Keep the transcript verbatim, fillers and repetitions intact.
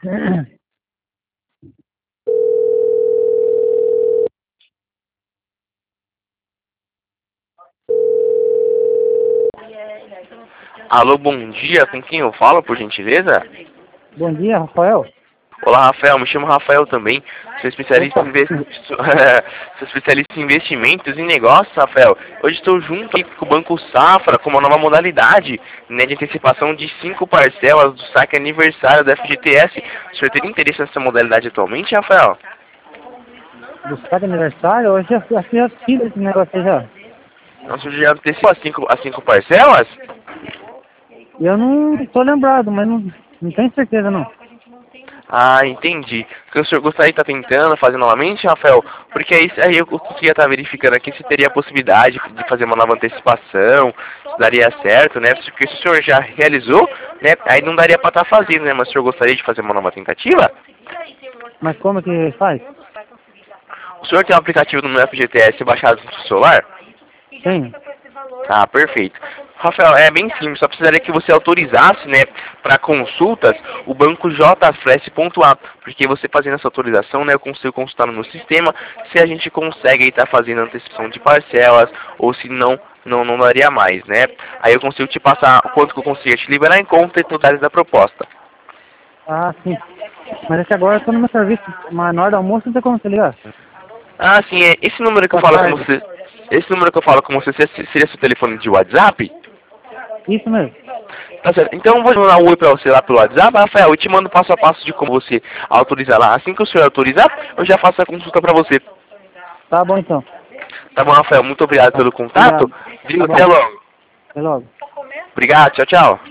Alô, bom dia, com quem eu falo, por gentileza? Bom dia, Rafael. Olá, Rafael, me chamo Rafael também, sou especialista, em, inve- sou, sou especialista em investimentos e negócios, Rafael. Hoje estou junto aqui com o Banco Safra com uma nova modalidade, né, de antecipação de cinco parcelas do saque aniversário da F G T S. O senhor teria interesse nessa modalidade atualmente, Rafael? Do saque aniversário? Eu já, já, já fiz esse negócio aí já. Nossa, já antecipou as cinco, as cinco parcelas? E eu não estou lembrado, mas não, não tenho certeza não. Ah, entendi. O senhor gostaria de estar tentando fazer novamente, Rafael? Porque aí, aí eu conseguia estar verificando aqui se teria a possibilidade de fazer uma nova antecipação, se daria certo, né? Porque se o senhor já realizou, né, aí não daria para estar fazendo, né? Mas o senhor gostaria de fazer uma nova tentativa? Mas como que faz? O senhor tem um aplicativo do meu F G T S baixado no seu celular? Tenho. Ah, perfeito. Rafael, é bem simples, só precisaria que você autorizasse, né, para consultas, o banco jflex ponto a, porque você fazendo essa autorização, né, eu consigo consultar no meu sistema se a gente consegue estar fazendo antecipação de parcelas, ou se não, não, não daria mais, né. Aí eu consigo te passar quanto que eu consigo te liberar em conta e detalhes da proposta. Ah, sim. Mas é que agora eu estou no meu serviço, mas na hora do almoço não tem como se ligar. Ah, sim, é, esse número que eu Boa falo com tarde. você, esse número que eu falo com você seria seu telefone de WhatsApp? Isso mesmo. Tá certo. Então eu vou mandar um oi pra você lá pelo WhatsApp, Rafael, e te mando passo a passo de como você autorizar lá. Assim que o senhor autorizar, eu já faço a consulta pra você. Tá bom então. Tá bom, Rafael? Muito obrigado Tá. pelo contato. Obrigado. Viu? Tá Até bom. logo. Até logo. Obrigado. Tchau, tchau.